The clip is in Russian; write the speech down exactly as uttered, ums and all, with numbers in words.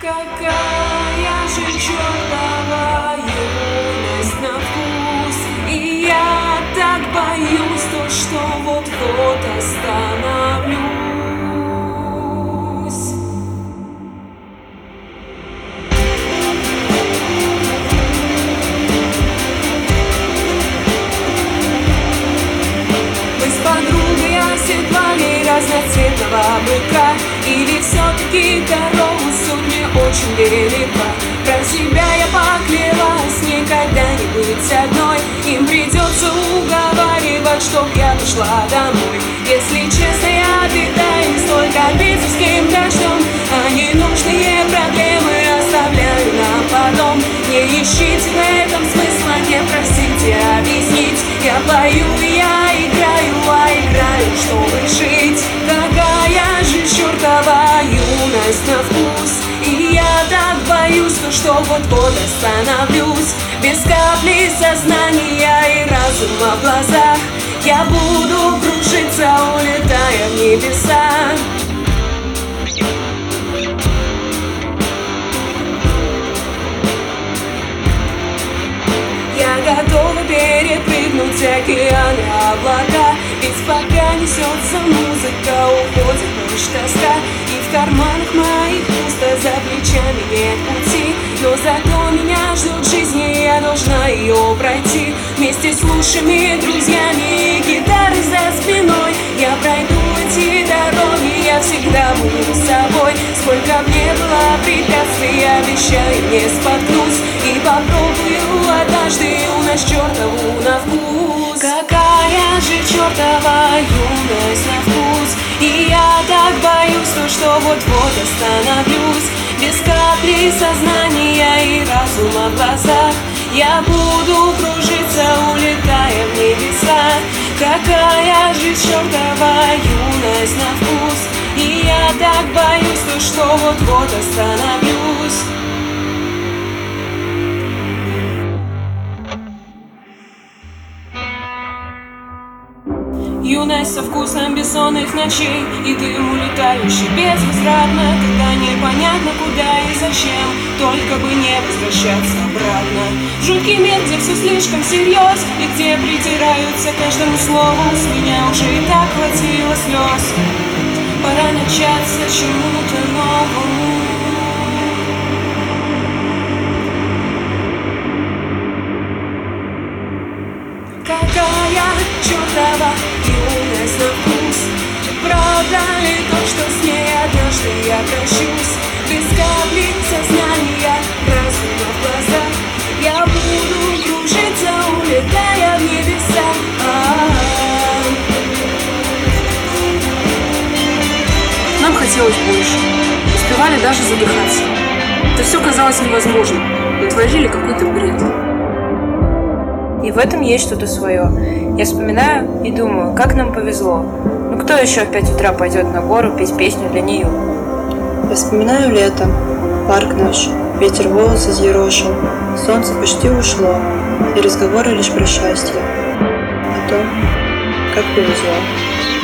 Какая же чертова юность на вкус, и я так боюсь, то, что вот-вот остановлюсь. Мы с подругой оседлали разноцветного быка, или все-таки корова сотни очень велика. Про себя я поклялась никогда не быть одной. Им придется уговаривать, чтоб я пошла домой. Если честно, я питаюсь только питерским дождем, а ненужные проблемы оставляю на потом. Не ищите в этом смысла, не просите объяснить. Я пою, я играю, а играю, чтобы жить. Какая же чертова юность на вкус, и я так боюсь, то, что вот-вот остановлюсь. Без капли сознания и разума в глазах я буду кружиться, улетая в небеса. Я готова перепрыгнуть океаны, облака, ведь пока несется музыка, уходит прочь тоска. И в карманах моих пусто, за плечами нет пути, но зато меня ждет жизнь, и я должна ее пройти. Вместе с лучшими друзьями и гитарой за спиной я пройду эти дороги, я всегда буду с собой. Сколько мне было препятствий, обещаю не споткнусь, и попробую однажды юность чертову на вкус. Какая же чертова юность на вкус, и я так боюсь, то, что вот-вот остановлюсь. Без капли сознания и разума в глазах я буду кружиться, улетая в небеса. Какая же чертова юность на вкус, и я так боюсь, то, что вот-вот остановлюсь. Юность со вкусом бессонных ночей и дым, улетающий безвозвратно, когда непонятно куда и зачем, только бы не возвращаться обратно. Жуткий мир, где все слишком всерьез, и где притираются к каждому слову. С меня уже и так хватило слез, пора начаться чему-то новому. Какая чертова юность на вкус, правда ли то, что с ней однажды я прощусь? Без капли сознания, разума в глазах я буду кружиться, улетая в небеса. А-а-а. Нам хотелось больше, успевали даже задыхаться. Это все казалось невозможным, мы творили какой-то бред. И в этом есть что-то свое. Я вспоминаю и думаю, как нам повезло. Ну кто еще в пять утра пойдет на гору петь песню для нее? Я вспоминаю лето, парк наш, ветер волосы взъерошил, солнце почти ушло, и разговоры лишь про счастье, о том, как повезло.